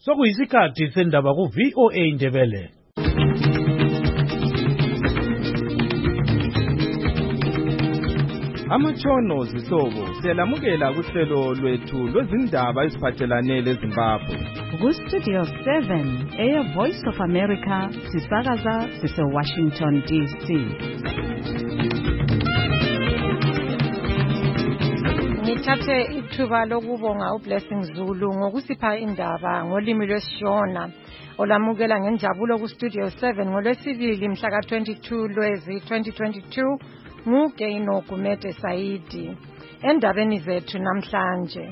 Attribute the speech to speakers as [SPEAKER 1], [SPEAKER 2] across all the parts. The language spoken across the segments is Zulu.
[SPEAKER 1] Sokuyisikhathi sendaba ku VOA Indebele.
[SPEAKER 2] Amatshono zihlobo siyalamukela kuhlelo lwethu lwezindaba eziphathelane leZimbabwe.
[SPEAKER 3] Ku-Studio 7 Voice of America sisakaza sise-Washington DC.
[SPEAKER 4] Ngithathe ithuba lokubonga uBlessing Zulu ngokusipha indaba ngolimi lwesiShona olamukela ngenjabulo ku-Studio 7 ngolwesibili mhla ka-22 Lwezi 2022 nguGeino Gumede Saidi. Endabeni zethu namhlanje,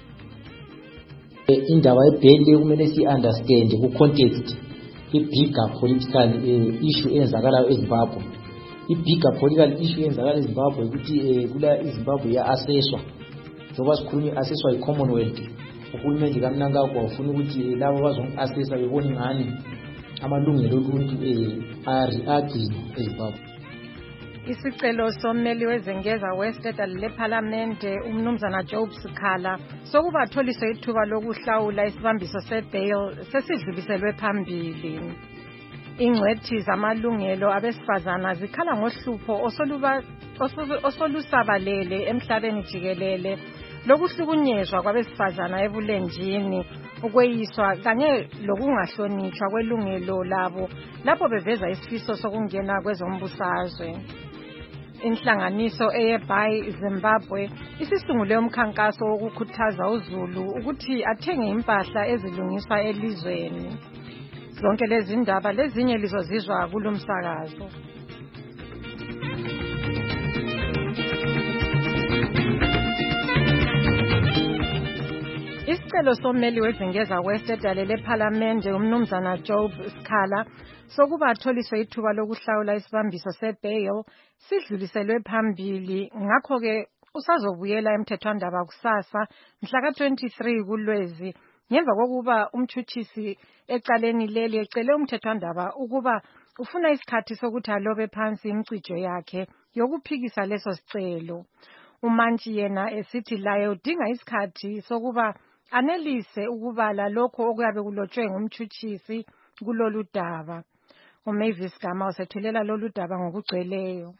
[SPEAKER 5] indaba ebhele kumele si-understand ku-context i-bigger political issue eyenzakalayo eZimbabwe. I-bigger political issue eyenzakalayo eZimbabwe ukuthi kula iZimbabwe ya-assesswa njengoba sikhuluma i-assesswa yi-Commonwealth. Uhulumende kaMnangagwa ufuna ukuthi labo bazongi-assessa bebone ngani amalungelo oluntu agcina eZimbabwe.
[SPEAKER 4] isicelo sommeli wezengeza westate leParlamente umnumzana Job Sikhala sokuba atholiswe ithuba lokuhlawula isibambiso sebail sesidluliselwe phambili. Ingcwethi zamalungelo abesifazana zikhala ngohlupho osolusabalele emhlabeni jikelele lokuhlukunyezwa kwabesifazana ebulenjini, ukweyiswa kanye lokungahlonitshwa kwelungelo labo lapho beveza isifiso sokungena kwezombusazwe. Inhlanganiso eyeBuy Zimbabwe isisungule umkhankaso wokukhuthaza uZulu ukuthi athenge impahla ezilungiswa elizweni. Zonke lezi ndaba lezinye lizozizwa kulomsakazo. Isicelo sommeli wezengeza westate leParlamente umnumzana Job Sikhala sokuba atholiswe ithuba lokuhlawula isibambiso sebail sidluliselwe phambili, ngakho ke usazobuyela emthethwandaba kusasa mhla ka-23 kuLwezi ngemva kokuba umthuthisi ecaleni leli ecele umthethwandaba ukuba ufuna isikhathi sokuthi alobe phansi imicijo yakhe yokuphikisa leso sicelo. uMantshi yena esithi laye udinga isikhathi sokuba anelise ukubala lokho okuyabe kulotshwe ngumthuthisi kulolu daba. uMavis Gama usethulela lolu daba ngokugcweleyo.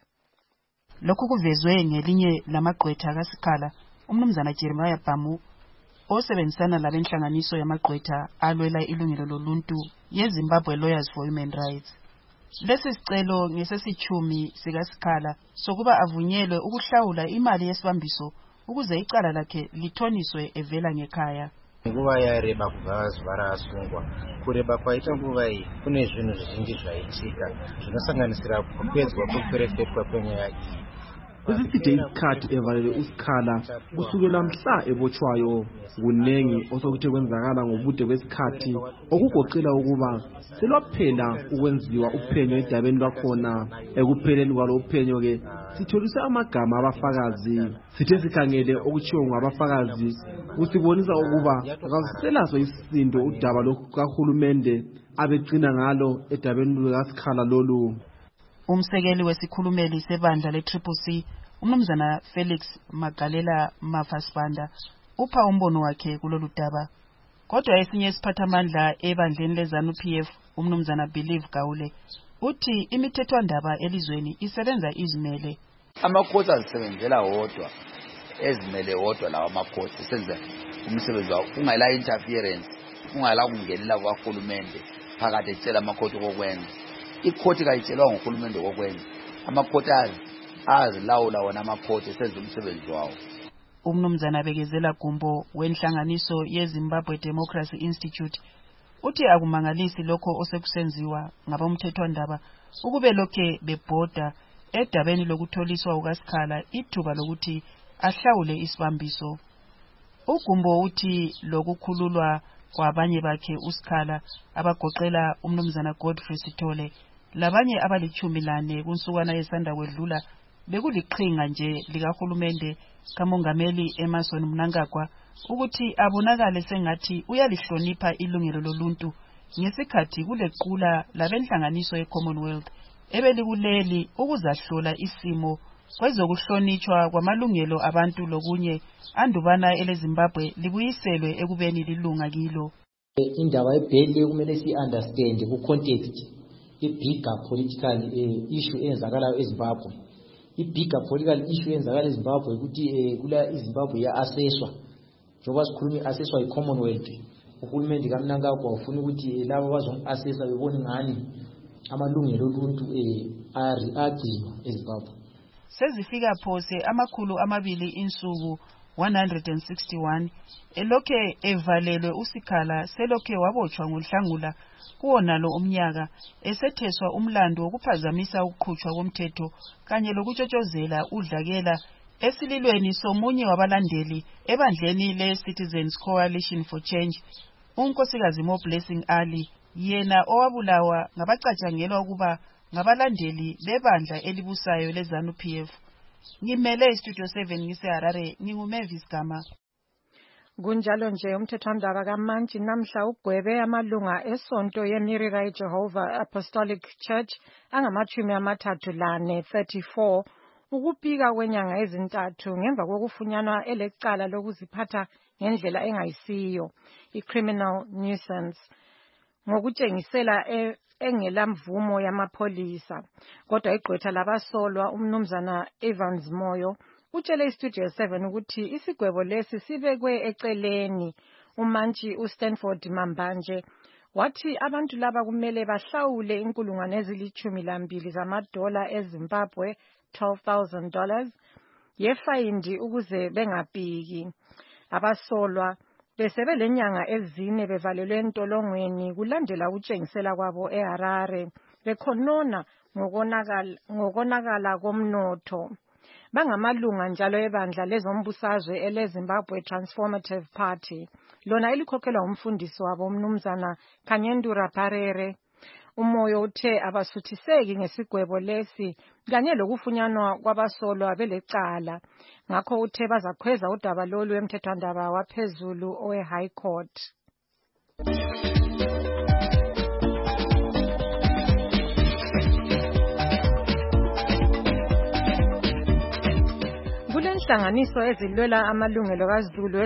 [SPEAKER 6] Lokhu kuvezwe ngelinye lamagqwetha kaSikhala, umnumzana Jeremiah Bhamu, osebenzisana labenhlanganiso yamagqwetha alwela ilungelo loluntu yeZimbabwe Lawyers for Human Rights. Lesi sicelo ngesesitshumi sikaSikhala sokuba avunyelwe ukuhlawula imali yesibambiso ukuze icala lakhe lithoniswe evela ngekhaya.
[SPEAKER 7] Nguva yareba kubva zuva raasungwa. Kureba kwaita nguva iyi kune zvinhu zvizhinji zvaitika zvinosanganisira kupedzwa kwekupferefetwa kwenyaya iyi.
[SPEAKER 2] Kusiside isikhathi evalele uSikhala kusukela mhla ebotshwayo. Kunengi osokuthe kwenzakala ngobude kwesikhathi okugoqela ukuba selwaphela ukwenziwa uphenyo edabeni lwakhona. Ekupheleni kwalo uphenyo ke sitholise amagama abafakazi. Sithe sikhangele okutshiwo ngabafakazi kusibonisa ukuba akuselaso isisindo udaba lokahulumende abegcina ngalo edabeni lukaSikhala lolu.
[SPEAKER 6] Umsekeli wesikhulumeli sebandla le-CCC umnumzana Felix Magalela Mafasibanda upha umbono wakhe kulolu daba. Kodwa esinye isiphathamandla ebandleni leZANU-PF umnumzana Believe Gawule uthi imithethwandaba elizweni isebenza izimele.
[SPEAKER 8] Amakhoti azisebenzela wodwa, ezimele wodwa lawa amakhoti senza umsebenzi wawo ungayila interference, ungayila kungelela kwahulumende phakathi ecela amakhoti kokwenza. Ikhoti kayitshelwa nguhulumende kokwenza. Amakhoti azilawula wona amakhoti senza umsebenzi wawo.
[SPEAKER 6] Umnumzana Bekezela Gumbo wenhlanganiso yeZimbabwe Democracy Institute uthi akumangalisi lokho osekusenziwa ngabomthethwandaba ukube lokhe bebhoda edabeni lokutholiswa ukaSikhala ithuba lokuthi ahlawule isibambiso. uGumbo uthi lokukhululwa kwabanye bakhe uSikhala abagoqela umnumzana Godfrey Sithole labanye abali-14 kunsukwana yesanda kwedlula bekuliqhinga nje likahulumende kamongameli Emmerson Mnangagwa ukuthi abonakale sengathi uyalihlonipha ilungelo loluntu ngesikhathi kulequla labenhlanganiso ye-Commonwealth ebelikuleli ukuzahlola isimo kwezokuhlonitshwa kwamalungelo abantu lokunye andubana eleZimbabwe libuyiselwe ekubeni lilunga kilo.
[SPEAKER 5] Indaba yebheli kumele si-understand ku-context i-bigger political issue eyenzakalayo eZimbabwe. I-bigger political issue eyenzakalayo eZimbabwe ukuthi kula iZimbabwe ya-assesswa. Njengoba sikhuluma i-assesswa yi-Commonwealth, uhulumende kaMnangagwa ufuna ukuthi labo bazom-assessa bebone ngani amalungelo oluntu agcinwa eZimbabwe.
[SPEAKER 6] Sezifika phose amakhulu amabili insuku 161 elokhe evalelwe uSikhala selokhe wabotshwa ngohlangula kuwonalo umnyaka esetheswa umlando wokuphazamisa ukuqhutshwa komthetho kanye lokutshotshozela udlakela esililweni somunye wabalandeli ebandleni le-Citizens Coalition for Change, unkosikazi Moblessing Ali, yena owabulawa ngabacatshangelwa ukuba ngabalandeli bebandla elibusayo leZANU-PF. Ngimele iStudio 7 ngiseHarare, nginguMavis Gama.
[SPEAKER 4] Kunjalo nje umthethwandaba kaMantshi namhla ugwebe amalunga esonto yeMirira Jehovah Apostolic Church angama-34 ukubika kwenyanga ezintathu ngemva kokufunyanwa elecala lokuziphatha ngendlela engayisiyo, i-criminal nuisance, ngokutshengisela engelamvumo yamapholisa. Kodwa igqwetha labasolwa umnumzana Evans Moyo utshele iStudio 7 ukuthi isigwebo lesi sibekwe eceleni. uMantshi uStanford Mambanje wathi abantu laba kumele bahlawule inkulungwane ezili-12 zamadola eZimbabwe, $12,000 yefayindi ukuze bengabhiki. Abasolwa besebelenyanga ezine bevalelwe entolongweni kulandela ukutshengisela kwabo eHarare bekhonona ngokonakala komnotho. Bangamalunga njalo ebandla lezombusazwe eleZimbabwe Transformative Party, lona elikhokhelwa umfundisi wabo umnumzana Kanyendura Parere. Umoyo uthe abasuthiseki ngesigwebo lesi kanye lokufunyanwa kwabasolwa belecala, ngakho uthe bazakhweza udaba lolu emthethwandaba waphezulu owe-High Court. Kulenhlanganiso ezilwela amalungelo kaZulu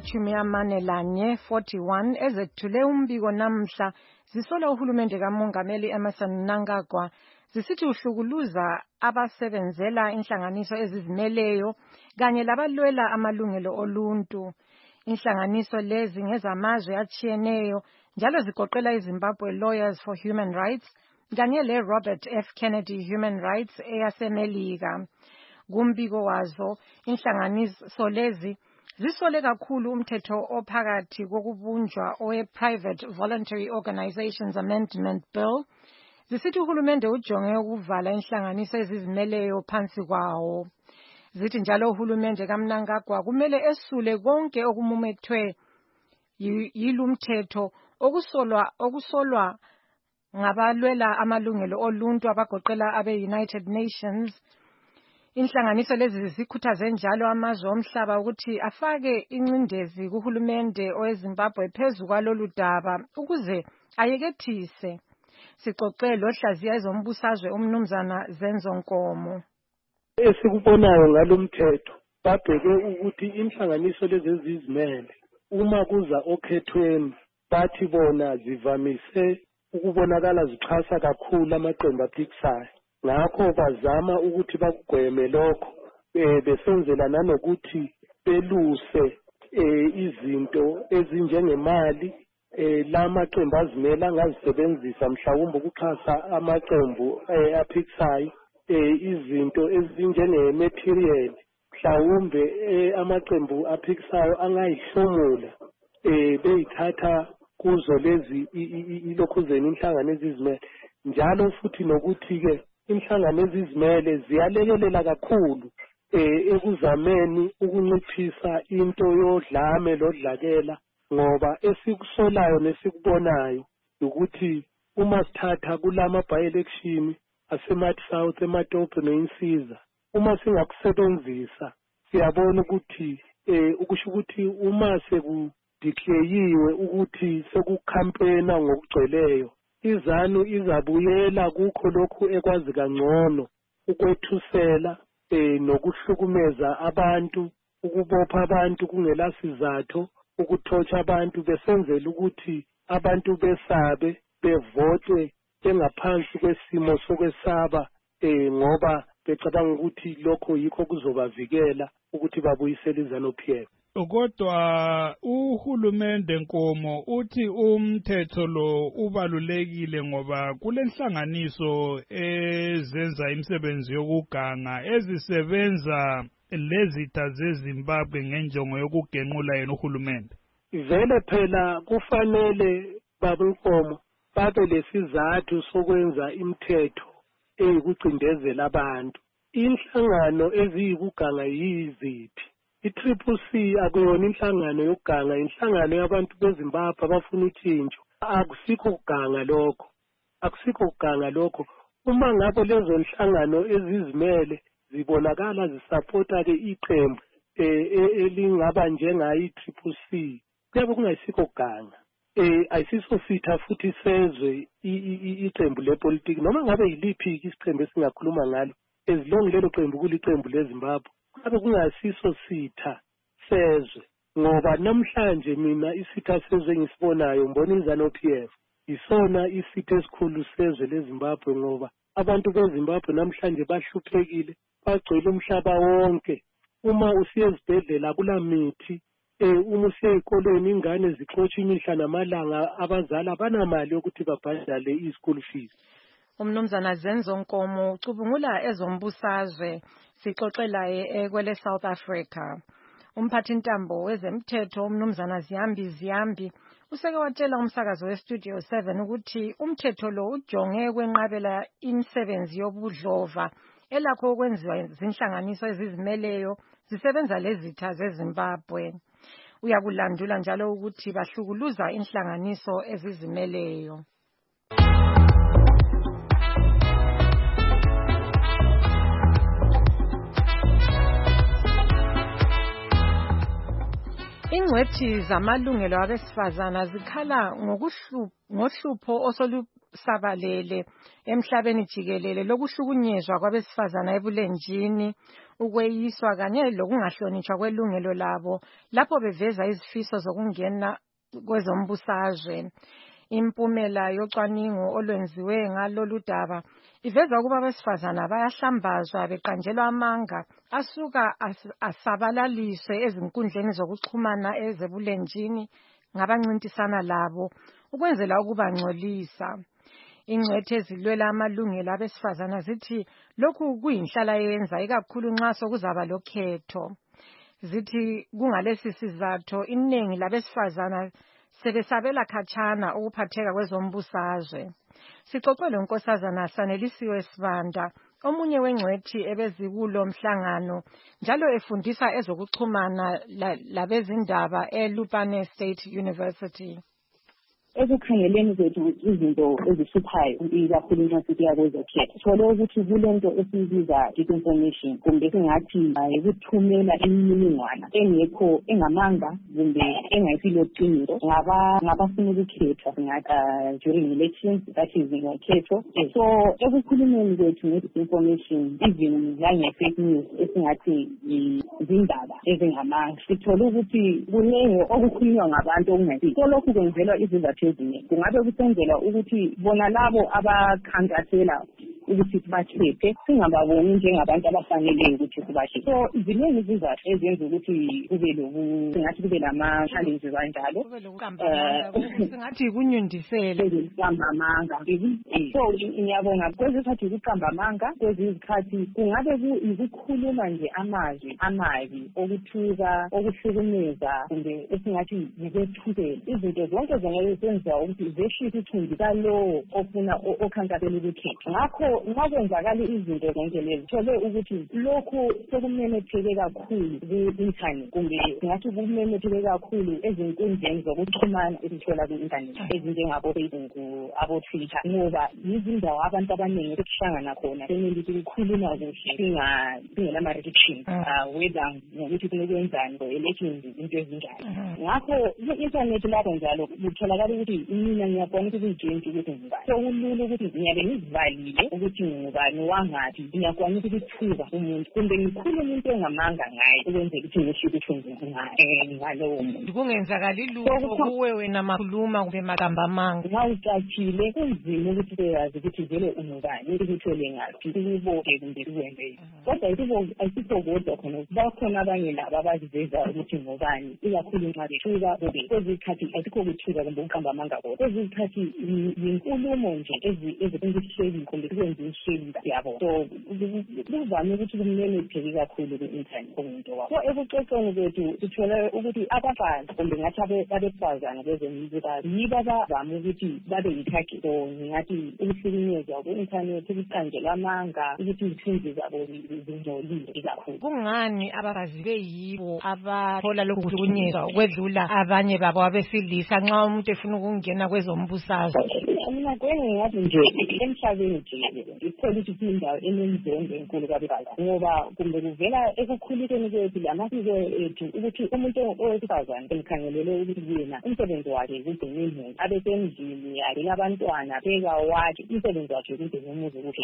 [SPEAKER 4] ezingama-41 ezethule umbiko namhla zisola uhulumende kaMongameli Emmerson Mnangagwa zisithi uhlukuluza abasebenzela inhlanganiso ezizimeleyo kanye labalwela amalungelo oluntu. Inhlanganiso lezi ngezamazwe atshiyeneyo njalo zigoqela iZimbabwe Lawyers for Human Rights kanye le-Robert F. Kennedy Human Rights eyaseMelika. Kumbiko wazo, inhlanganiso lezi zisole kakhulu umthetho ophakathi kokubunjwa owe-Private Voluntary Organizations Amendment Bill. Zisithi uhulumende ujonge ukuvala inhlanganiso ezizimeleyo phansi kwawo. Zithi njalo uhulumende kaMnangagwa kumele esule konke okumumethwe yilumthetho okusolwa ngabalwela amalungelo oluntu abagoqela abe-United Nations. Inhlanganiso lezi zikhuthaze njalo amazwe omhlaba ukuthi afake incindezi kuhulumende oweZimbabwe phezu kwalolu daba ukuze ayekethise. Sixoxe lohlaziya ezombusazwe umnumzana Zenzo Nkomo.
[SPEAKER 9] Esikubonayo ngalomthetho babheke ukuthi inhlanganiso lezi ezizimele uma kuza okhethweni bathi bona zivamise ukubonakala zixhasa kakhulu amaqembu aphikisayo. Ngakho bazama ukuthi bakugweme lokho besenzela nanokuthi beluse izinto ezinjengemali lamaqembu azimela angazisebenzisa mhlawumbe ukuxhasa amaqembu aphikisayo, izinto ezinjenge-material mhlawumbe amaqembu aphikisayo angayihlomula beyithatha kuzo lezi ilokhuzeni inhlangano ezizimele. Njalo futhi nokuthi-ke inhlangano ezizimele ziyalekelela kakhulu ekuzameni ukunciphisa into yodlame lodlakela, ngoba esikusolayo nesikubonayo ukuthi uma sithatha kulama by-election aseMathi South, eMatopo neInsiza, uma singakusebenzisa siyabona ukuthi ukusho ukuthi uma sekudeclayiwe ukuthi sekukhampena ngokugcweleyo, iZANU izabuyela kukho lokhu ekwazi kangcono ukwethusela nokuhlukumeza abantu, ukubopha abantu kungela sizathu, ukuthotsha abantu besenzela ukuthi abantu besabe bevote engaphansi kwesimo sokwesaba ngoba becabanga ukuthi lokho yikho kuzobavikela ukuthi babuyisele iZANU-PF.
[SPEAKER 1] Kodwa uhulumende Nkomo uthi umthetho lo ubalulekile ngoba kulenhlanganiso ezenza imisebenzi yokuganga ezisebenza lezitha zeZimbabwe ngenjongo yokugenqula yena uhulumende.
[SPEAKER 9] Vele phela kufanele baba Nkomo babe lesizathu sokwenza imithetho eyikucindezela abantu. Inhlangano eziyikuganga yiziphi? I-CCC akuyona inhlangano yokuganga, inhlangano yabantu beZimbabwe abafuna utshintsho. Akusikho kuganga lokho. Uma ngabe lezo nhlangano ezizimele zibonakala zisapota-ke iqembu elingaba njengayo i-CCC, kuyabe kungayisikho kuganga. Ayisiso sitha futhi sezwe iqembu lepolitiki noma ngabe yiliphi isiqembu esingakhuluma ngalo ezilonge lelo qembu kuliqembu leZimbabwe ngabe kungasiso sitha sezwe ngoba namhlanje mina isitha sezwe ngisibonayo ngibona iZANU-PF isona isitha esikhulu sezwe leZimbabwe ngoba abantu beZimbabwe namhlanje bahluphekile bagcwele umhlaba wonke. Uma usiya ezibhedlela kula mithi uma usiya ezikolweni ingane zixotsha imihla namalanga abazali abanamali yokuthi babhadale i-school fees.
[SPEAKER 4] Umnumzana Zenzo Nkomo ucubungula ezombusazwe sixoxelaye kwele South Africa. Umphathintambo wezemthetho umnumzana Ziyambi useke watshela umsakazo weStudio 7 ukuthi umthetho lo ujonge kwenqabela imisebenzi yobudlova elakho okwenziwa zinhlanganiso ezizimeleyo zisebenza lezitha zeZimbabwe. Uyakulandula njalo ukuthi bahlukuluza inhlanganiso ezizimeleyo. Ingcwethi zamalungelo abesifazana zikhala ngohlupho osolusabalele emhlabeni jikelele lokuhlukunyezwa kwabesifazana ebulenjini, ukweyiswa kanye lokungahlonitshwa kwelungelo labo lapho beveza izifiso zokungena kwezombusazwe. Impumela yocwaningo olwenziwe ngalolu daba iveza ukuba abesifazana bayahlambazwa beqanjelwa amanga asuka asabalaliswe ezinkundleni zokuxhumana ezebulenjini ngabancintisana labo ukwenzela ukubangcolisa. Ingcwethi ezilwela amalungelo abesifazana zithi lokhu kuyinhlala yenza ikakhulu nxa sokuzaba lokhetho. Zithi kungalesi sizathu iningi labesifazana sebesabela khatshana ukuphatheka kwezombusazwe. Sixoxe lonkosazana Sanelisiwe Sibanda, omunye wengcwethi ebezikulo mhlangano njalo efundisa ezokuxhumana labezindaba eLupane State University.
[SPEAKER 10] Ekukhangeleni kwethu izinto ezihluphayo ikakhulu nxa sisiya kwezokhetho sithole ukuthi kulento esiyibiza disinformation kumbe singathi ukuthumela imininingwana engekho engamanga kumbe engayisilo qiniso ngabafuna ukukhethwa during elections that is ngokhetho. So ekukhulumeni kwethu nge-disinformation even lange-fake news esingathi izindaba ezingamanga sithole ukuthi kuningi okukhulunywa ngabantu okungayisilo. So lokhu kwenzelwa izizathu ezinye. Kungabe kusenzela ukuthi bona labo abakhankasela ukuthi sibakhethe singababoni njengabantu abafaneleyo ukuthi sibakhethe. So ziningi izizathu ezenza ukuthi kube singathi kube lama-challenges kanjalo.
[SPEAKER 4] Singathi kunyundisele
[SPEAKER 10] ukuqamba amanga. So ngiyabona kwezikhathi ukuqamba amanga, kwezikhathi kungabe ukukhuluma nje amazwi amabi okuthuka okuhlukumeza kumbe esingathi yikwethukela. Izinto zonke zenza ukuthi zeshise ithunzi kalowo ofuna okhankasela ukukhetha. Ngakho makwenzakala izinto zonke lezi thole ukuthi lokhu sekumemetheke kakhulu ku-internet kumbe singathi kumemetheke kakhulu ezinkundleni zokuxhumana esithola ku-internet ezinjengabo-Facebook, abo-Twitter ngoba yizindawo abantu abaningi ukuhlangana khona senelisi ukukhuluma kuhle singelama-restrictions whether ngokuthi kunekwenzani ngo-elections into ezinjalo. Ngakho i-internet lapho njalo kutholakala ukuthi mina ngiyabona ukuthi kuyijenti ukuthi ngibani. So kulula ukuthi ngiyabe ngizivalile ukuthi ukuthi ngubani wangaphi ngiyakwanisa ukuthuka umuntu kumbe ngikhulume into engamanga ngaye ukwenzela ukuthi ngisho ukuthi ngalowo muntu
[SPEAKER 4] kungenzakali lutho kuwe wena makhuluma kumbe magamba amanga
[SPEAKER 10] nxa ucatshile kunzima ukuthi uyazi ukuthi vele ungubani ukuthole ngaphi ukuboke kumbe ukwenze kodwa ayisikho kodwa khona bakhona abanye laba abaziveza ukuthi ngubani ikakhulu nxa bethuka kumbe kwezikhathi asikho kuthuka kumbe uqamba amanga kodwa kwezikhathi yinkulumo nje ezihleli kumbe kwenza ihleli yabo so kuvame ukuthi kumemetheke kakhulu ku-internet komuntu wakho so ekuxoxeni kwethu sithole ukuthi abafazi kumbe ngathi abesifazane kwezemizikazi yibo abavame ukuthi babe yitarget so ngingathi ukuhlukunyezwa ku-internet ukuqanjelwa amanga ukuthi izithunzi zabo zingcolile kakhulu
[SPEAKER 4] kungani abafazi beyibo abathola lokhu kuhlukunyezwa ukwedlula abanye babo abesilisa nxa umuntu efuna ukungena kwezombusazwe
[SPEAKER 10] mina ngingathi nje emhlabeni jikelele ngithola ukuthi kuyindawo enenzondo enkulu kabibazi ngoba kumbe kuvela ekukhulikeni kwethu lamasiko ethu ukuthi umuntu owesifazane emkhangelele ukuthi yena umsebenzi wakhe kugcina imuli abesendlini yakhe labantwana pheka wakhe umsebenzi wakhe kugcina umuzi ukuthi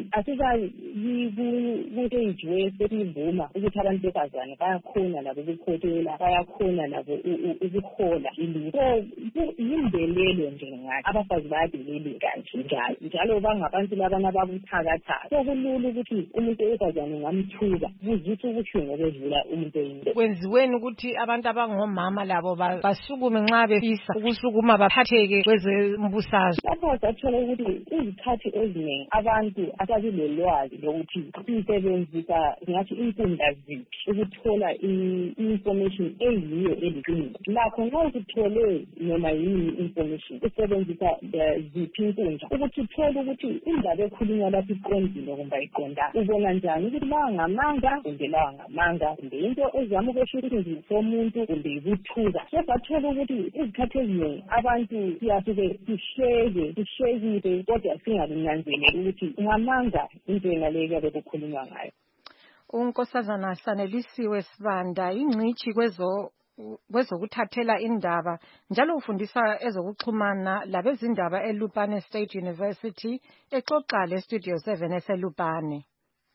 [SPEAKER 10] asikayi-stage wesesivuma ukuthi abantu besifazane bayakhona labo ukukhotela bayakhona labo ukuhola ilutho yimbelelo nje ngathi abafazi bayadeleleka njalo bangabantu labana ababuthakathaka so kulula ukuthi umuntu wesifazane ungamthuka kuzitha ubuhlungu obedlula umuntu oyindoda
[SPEAKER 4] kwenziweni ukuthi abantu abangomama labo basukume nxa befisa ukusukuma baphatheke kwezembusazwe
[SPEAKER 10] lapho sathola ukuthi izikhathi eziningi abantu ababilolwazi lokuthi sisebenzisa ngathi inkundla ziphi ukuthola i-information eyiyo eliqiniso lakho nxa usithole noma yini information usebenzisa ziphi inkundla ukuthi uthole ukuthi indaba ekhulunywa lapho iqondile kumbe ayiqondanga ubona njani ukuthi lawa ngamanga kumbe lawa ngamanga kumbe into ezama ukwesha ukuthi somuntu kumbe yikuthuka so sathola ukuthi izikhathi eziningi abantu siyasuke sihlekile kodwa singakunanzeleli ukuthi ngamanga into enaleyo kuyabe kukhulunywa ngayo.
[SPEAKER 4] unkosazana Sanelisiwe Sibanda ingcitshi kwezokuthathela indaba njalo ufundisa ezokuxhumana labezindaba eLupane State University exoxa leStudio 7 eseLupane.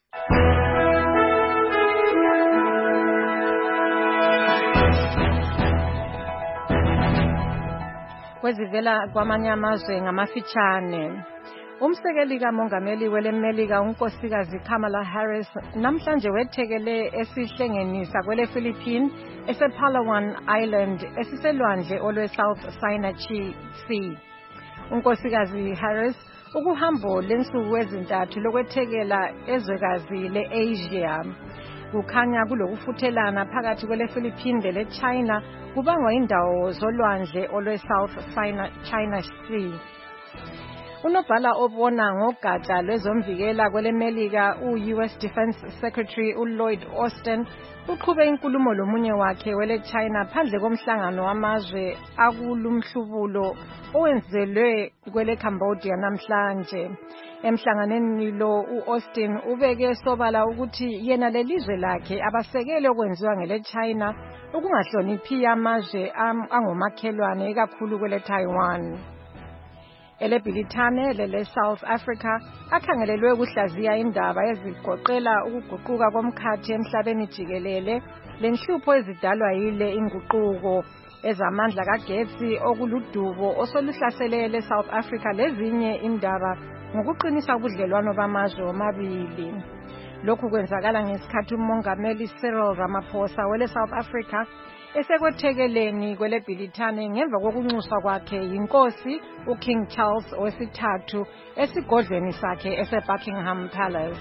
[SPEAKER 4] Kwezivela kwamanye amazwe ngamafitshane umsekeli kamongameli welemelika unkosikazi Kamala Harris namhlanje wethekele esihlengenisa kwele Philippines esePalawan Island esiselwandle olweSouth China Sea. Unkosikazi Harris ukuhambo lensuku ezintathu lokwethekela ezwekazi leAsia kukhanya kulokufuthelana phakathi kwele Philippines leChina kubangwa indawo zolwandle olweSouth China Sea. Unobhala obona ngogatsha lwezomvikela kwelemelika u-US Defense Secretary uLloyd Austin uqhube inkulumo lomunye wakhe wele-China phandle komhlangano wamazwe akulumhlubulo owenzelwe kwele Cambodia namhlanje. Emhlanganeni lo u-Austin ubeke sobala ukuthi yena lelizwe lakhe abasekele okwenziwa ngele-China ukungahloniphi amazwe angomakhelwane ikakhulu kwele Taiwan. Elebhilithane lele-South Africa akhangelelwe ukuhlaziya indaba ezigoqela ukuguquka komkhathi emhlabeni jikelele lenhlupho ezidalwa yile inguquko ezamandla kagetsi okuludubo osoluhlasele ele-South Africa lezinye indaba ngokuqinisa ubudlelwano bamazwe omabili. Lokhu kwenzakala ngesikhathi umongameli Cyril Ramaphosa wele-South Africa esekwethekeleni kwelebhilithane ngemva kokunxuswa kwakhe yinkosi uKing Charles III esigodlweni sakhe eseBuckingham Palace.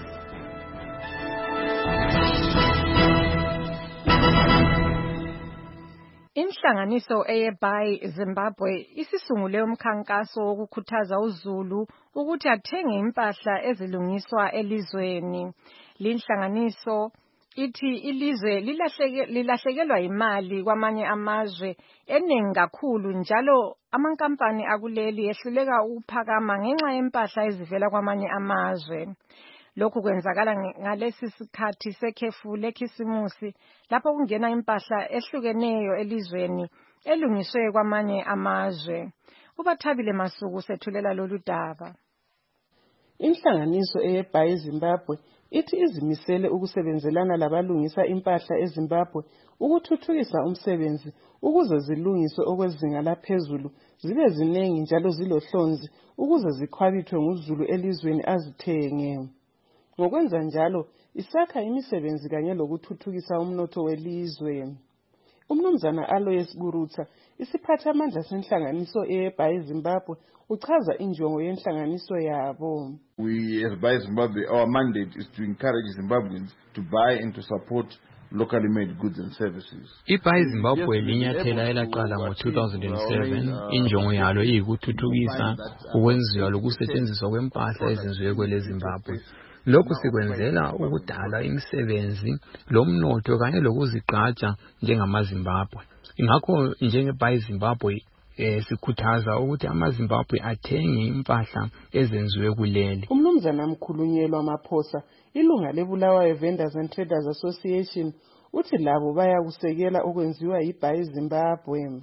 [SPEAKER 4] Inhlanganiso eyeBuy Zimbabwe isisungule umkhankaso wokukhuthaza uZulu ukuthi athenge impahla ezilungiswa elizweni. Linhlanganiso ithi ilizwe lilahlekelwa imali kwamanye amazwe eningi kakhulu njalo amankampani akuleli ehluleka ukuphakama ngenxa yempahla ezivela kwamanye amazwe. Lokhu kwenzakala ngalesi sikhathi sekhefu lekhisimusi lapho kungena impahla ehlukeneyo elizweni elungiswe kwamanye amazwe. Ubathabile Masuku sethulela lolu daba.
[SPEAKER 11] Inhlanganiso eyeBhayi Zimbabwe ithi izimisele ukusebenzelana labalungisa impahla eZimbabwe ukuthuthukisa umsebenzi ukuze zilungiswe okwezinga laphezulu zibe zinengi njalo zilohlonzi ukuze zikhwabithwe nguzulu elizweni azithenge. Ngokwenza njalo isakha imisebenzi kanye lokuthuthukisa umnotho welizwe. Umnumzana Alois Burutsa, isiphathamandla senhlanganiso eyeBhayi Zimbabwe, uchaza injongo yenhlanganiso yabo.
[SPEAKER 12] We as Buy Zimbabwe, our mandate is to encourage Zimbabweans to buy and to support locally made goods and services.
[SPEAKER 13] iBhayi Zimbabwe linyathela elaqala ngo-2007. Injongo yalo iyikuthuthukisa ukwenziwa lokusetshenziswa kwempahla ezenziwe kwele Zimbabwe. Lokhu sikwenzela ukudala imisebenzi lomnotho kanye lokuzigqaja njengamaZimbabwe. Ingakho njengeBhayi Zimbabwe sikhuthaza ukuthi amaZimbabwe athenge impahla ezenziwe kuleli.
[SPEAKER 11] Umnumzana Mkhulunyelwa Maphosa, ilunga leBulawayo Vendors and Traders Association, uthi labo bayakusekela okwenziwa yiBhayi Zimbabwe.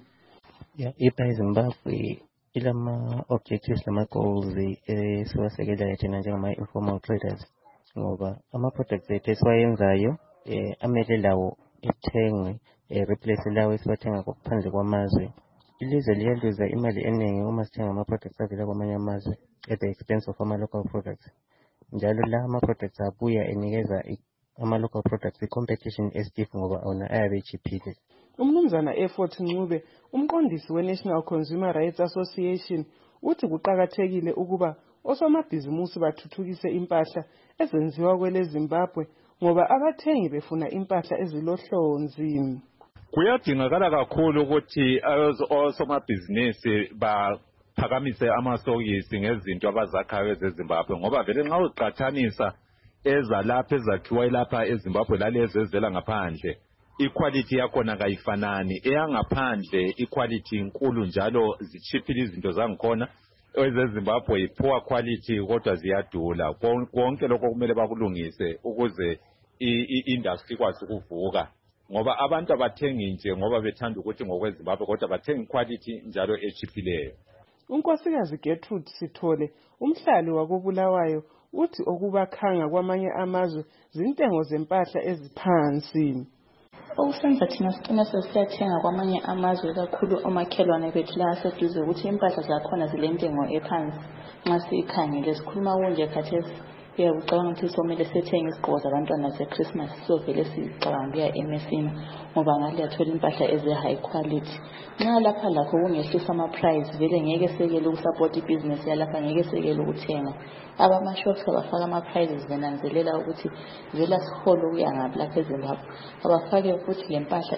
[SPEAKER 14] iBhayi Zimbabwe ilama objectives lama goals siwasekelayo thina njengama-informal traders ngoba ama-products ethu esiwayenzayo amele lawo ethengwe replace lawo esiwathenga ngaphandle kwamazwe. Ilizwe liyaluza imali eningi uma sithenga ama-products avela kwamanye amazwe at the expense of ama-local products. Njalo la ama-products abuya enikeza ama-local products i-competition estiff ngoba ona ayabe echiphile.
[SPEAKER 11] Umnumzana Effort Ncube, umqondisi we-National Consumer Rights Association, uthi kuqakathekile ukuba osomabhizimusi bathuthukise impahla ezenziwa kwele Zimbabwe ngoba abathengi befuna impahla ezilohlonzi.
[SPEAKER 15] Kuyadingakala kakhulu ukuthi osomabhizinisi baphakamise amasokisi ngezinto abazakhayo ezeZimbabwe ngoba vele nxa uqhathanisa ezalapha ezakhiwa lapha eZimbabwe lalezi ezivela ngaphandle, equality yakhona kayifanani. Eyangaphandle equality inkulu njalo zichiphile izinto zangikhona. EzeZimbabwe i-poor quality kodwa ziyadula. Konke lokho kumele bakulungise ukuze i-industry ikwazi ukuvuka. Ngoba abantu abathengi nje ngoba bethanda ukuthi ngokweZimbabwe kodwa bathenga quality njalo echiphileyo.
[SPEAKER 11] Unkosikazi Gertrude Sithole, umhlali wakoBulawayo, uthi okubakhanga kwamanye amazwe zintengo zempahla eziphansi.
[SPEAKER 16] Okusenza thina sigcine sesiyathenga kwamanye amazwe kakhulu omakhelwane bethu la aseduze ukuthi impahla zakhona zilentengo ephansi. Nxa sikhangele sikhuluma kunje khathesi ucabanga ukuthi somele sethenge isigqoko zabantwana ze-Christmas sovele sicabanga ukuya emesini ngoba ngale yathola impahla eze-high quality. Nxa lapha lakho kungehlisa ama-price vele ngeke sekele ukusapota ibhizinesi yalapha, ngeke sekele ukuthenga. Abama-shops abafaka ama-prices benanzelela ukuthi vele sihola ukuya ngaphi lapha eZimbabwe. Abafake futhi le mpahla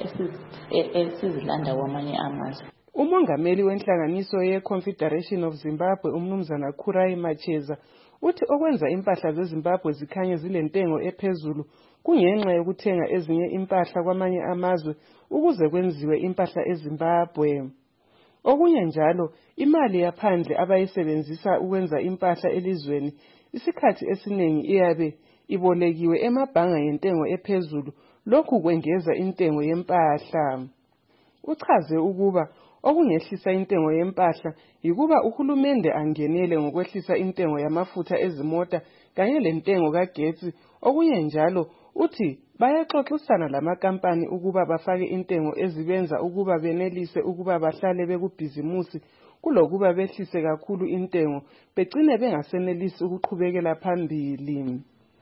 [SPEAKER 16] esizilanda kwamanye amazwe.
[SPEAKER 11] Umongameli wenhlanganiso ye-Confederation of Zimbabwe, umnumzana Kurai Macheza, uthi okwenza impahla zeZimbabwe zikhanye zilentengo ephezulu kungenxa yokuthenga ezinye impahla kwamanye amazwe ukuze kwenziwe impahla eZimbabwe. Okunye njalo, imali yaphandle abayisebenzisa ukwenza impahla elizweni isikhathi esiningi iyabe ibolekiwe emabhanga yentengo ephezulu, lokhu kwengeza intengo yempahla. Uchaze ukuba okungehlisa intengo yempahla yikuba uhulumende angenele ngokwehlisa intengo yamafutha ezimota kanye lentengo kagetsi. Okunye njalo uthi bayaxoxisana lamakampani ukuba bafake intengo ezibenza ukuba benelise ukuba bahlale bekubhizimusi kulokuba behlise kakhulu intengo begcine bengasenelisi ukuqhubekela phambili.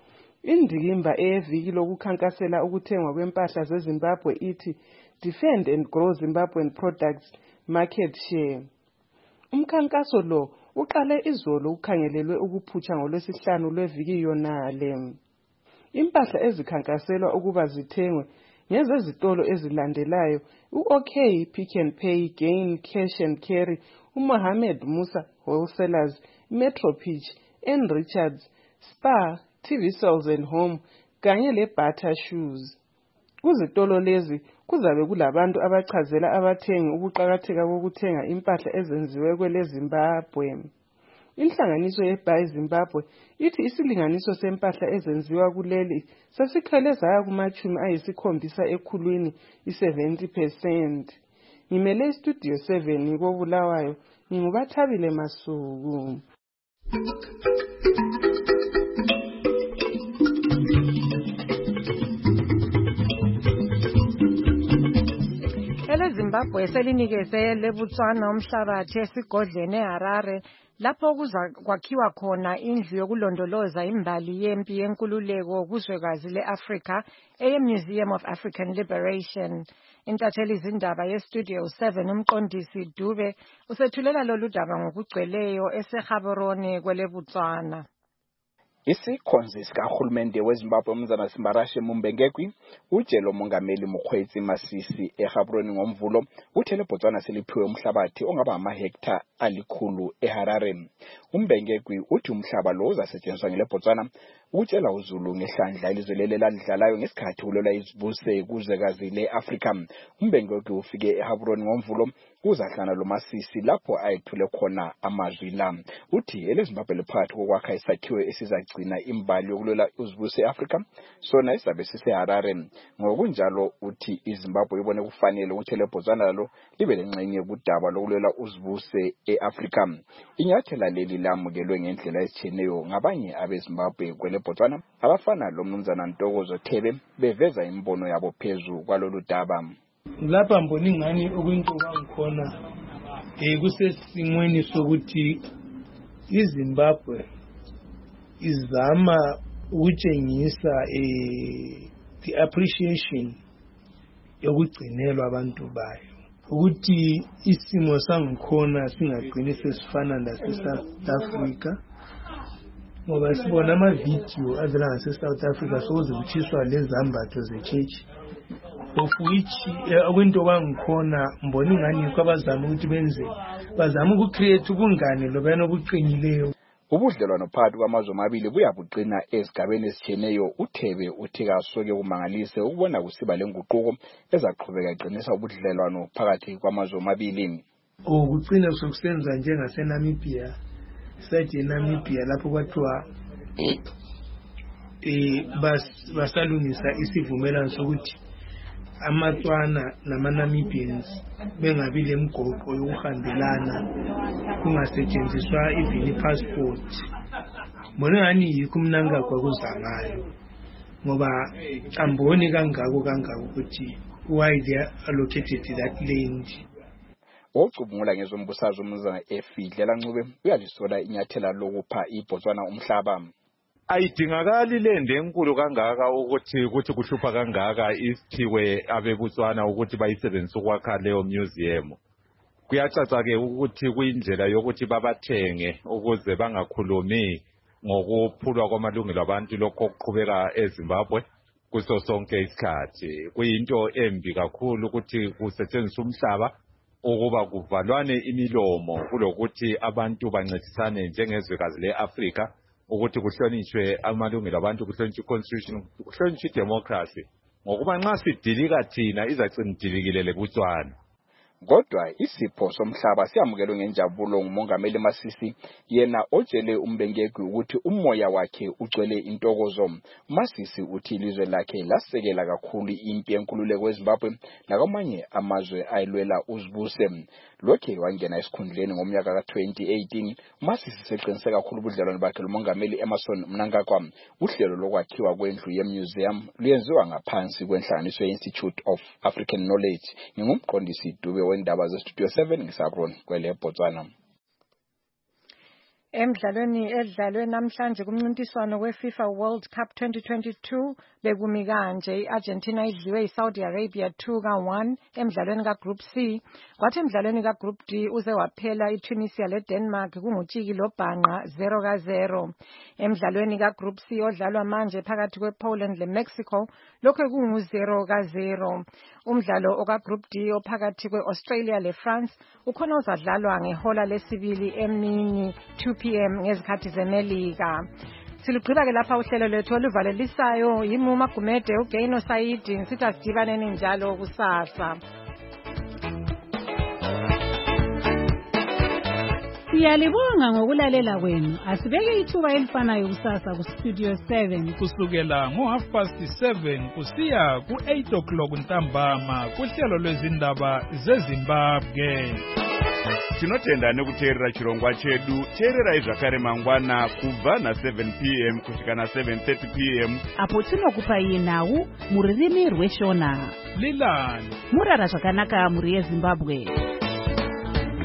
[SPEAKER 11] Indikimba eyeviki lokukhankasela ukuthengwa kwempahla zeZimbabwe ithi Defend and Grow Zimbabwean Products Market Share. Umkhankaso lo uqale izolo ukhangelelwe ukuphutsha ngoLwesihlanu lweviki yonale. Impahla ezikhankaselwa ukuba zithengwe ngezezitolo ezilandelayo: uOK, Pick and Pay, Gain, Cash and Carry, uMohammed Musa Wholesalers, Metro Pitch, N Richards, Spar, TV Sales and Home kanye leBata Shoes. Kuzitolo lezi kuzabe kulabantu abachazela abathengi ukuqakatheka kokuthenga impahla ezenziwe kwele Zimbabwe. Inhlanganiso yeBhayi Zimbabwe ithi isilinganiso sempahla ezenziwa kuleli sesikhwele zaya kuma-70% ekhulwini, 70%. Ngimele iStudio 7 koBulawayo, nginguBathabile Masuku.
[SPEAKER 4] Zimbabwe selinikeze leBotswana umhlabathi esigodleni eHarare lapho kuza kwakhiwa khona indlu yokulondoloza imbali yempi yenkululeko kuzwekazi leAfrika eyeMuseum of African Liberation. Intatheli izindaba yeStudio 7 umqondisi Dube usethulela lolu daba ngokugcweleyo eseGaborone kweleBotswana.
[SPEAKER 17] Isikhonzi sikahulumende weZimbabwe umnumzana Simbarashe Mumbengegwi utshelo mongameli Mokgweetsi Masisi eGaborone ngomvulo uthe leBotswana seliphiwe umhlabathi ongaba amahektha alikhulu eHarare. Umbengegwi uthi umhlaba lo uzasetshenziswa ngeleBotswana utshela uZulu ngehlandla ilizwe ladlalayo ngesikhathi ulwela izibuse kuzwekazi leAfrika. Umbengegwi ufike eGaborone ngomvulo uzahlana lo Masisi lapho ayethule khona amazwi la. Uthi eleZimbabwe liphakathi kokwakha isakhiwo esizagcina imbali yokulwela izibuse eAfrika sona isabe siseHarare. Ngokunjalo uthi iZimbabwe ibone kufanele ukuthi leBotswana lo libe lengxenye kudaba lokulwela uzibuse eAfrika. Inyathela leli lamukelwe ngendlela ezitshiyeneyo ngabanye abeZimbabwe kweleBotswana abafana lo mnumzana Ntokozo Thebe beveza imbono yabo phezu kwalolu daba.
[SPEAKER 9] Lapha mbona ingani okuyinto bangikhona kusesimweni sokuthi iZimbabwe izama ukutshengisa the appreciation yokugcinelwa abantu bayo ukuthi isimo sangikhona singagcini sesifana laseSouth Africa ngoba sibona amavidiyo avela ngaseSouth Africa sokuzikuthiswa lezambatho ze-church of which okwento bangikhona mbona ingani kwabazama ukuthi bazama ukucreate ubungane lobana obuqinileyo.
[SPEAKER 17] Ubudlelwano phakathi kwamazwe amabili buyabuqina ezigabeni ezitshiyeneyo. uThebe uthi kasoke kumangalise ukubona kusiba lenguquko ezaqhubeka iqinisa ubudlelwano phakathi kwamazwe amabili.
[SPEAKER 9] Ukuqina sokusenza njengaseNamibia site eNamibia lapho kwathiwa basalungisa isivumelano sokuthi amaTswana namaNamibians bengabi lemgoqo yokuhambelana kungasetshenziswa even passport. Mbona ngani yikho umnankagwa kuzangayo ngoba amboni kangako ukuthi why they allocated that land.
[SPEAKER 17] Ocubungula ngezombusazwe umnumzana Efidlela Ncube uyalisola inyathela lokupha iBotswana umhlaba.
[SPEAKER 15] Ayidingakali lende enkulu kangaka ukuthi kuhlupha kangaka isithiwe abeBotswana ukuthi bayisebenzise ukwakha leyo museum. Kuyacaca ke ukuthi kuyindlela yokuthi babathenge ukuze bangakhulumi ngokuphulwa kwamalungelo abantu lokho okuqhubeka eZimbabwe kuso sonke isikhathi. Kuyinto embi kakhulu ukuthi kusetshenziswe umhlaba ukuba kuvalwane imilomo kulokuthi abantu bancedisane njengezwekazi leAfrika ukuthi kuhlonishwe amalungelo abantu, kuhlonishwe iconstitution, kuhlonishwe idemocracy. Ngokuba nxa sidilika thina izagcina idilikile leBotswana.
[SPEAKER 17] Kodwa isipho somhlaba siyamukelwe ngenjabulo ngumongameli Masisi yena otshele uMbengegwi ukuthi umoya wakhe ugcwele intokozo. Masisi uthi ilizwe lakhe lasekela kakhulu impi yenkululeko eZimbabwe nakwamanye amazwe ayilwela uzibuse. Lokhe wangena esikhundleni ngomnyaka ka2018. Masisi seqinise kakhulu ubudlelwano bakhe lomongameli Emmerson Mnangagwa. Uhlelo lokwakhiwa kwendlu yemuseum luyenziwa ngaphansi kwenhlanganiso yeInstitute of African Knowledge. Ngingumqondisi Dube wendaba zeStudio 7 ngisabroni kweleBotswana.
[SPEAKER 4] Emidlalweni edlalwe namhlanje kumncintiswano weFIFA World Cup 2022 bekumi kanje. iArgentina idliwe iSaudi Arabia 2-1 emidlalweni kaGroup C. Kwathi emidlalweni kaGroup D uze waphela iTunisia leDenmark kungutshiki lobhanqa 0-0. Emidlalweni kaGroup C odlalwa manje phakathi kwePoland leMexico lokho kungu-0-0. Umdlalo okaGroup D ophakathi kweAustralia leFrance ukhona uzadlalwa ngehola lesibili emini 2 p.m. ngezikhathi zeMelika. Silugqiba ke lapha uhlelo lethu oluvalelisayo yiMuma Gumede uGaino Saidi ngisithi asidibaneni njalo kusasa.
[SPEAKER 3] Siyalibonga ngokulalela kwenu. Asibeke ithuba elifanayo kusasa kuStudio 7
[SPEAKER 1] kusukela ngo7:30 kusiya ku8 o'clock ntambama kuhlelo lwezindaba zeZimbabwe.
[SPEAKER 18] tinotenda nekuteerera chirongwa chedu. Teererai zvakare mangwana kubva na7 p.m. kusvika na7:30 p.m.
[SPEAKER 19] apo tinokupai nhau muririmi rweshona.
[SPEAKER 1] Lilani
[SPEAKER 19] murara zvakanaka muri yeZimbabwe.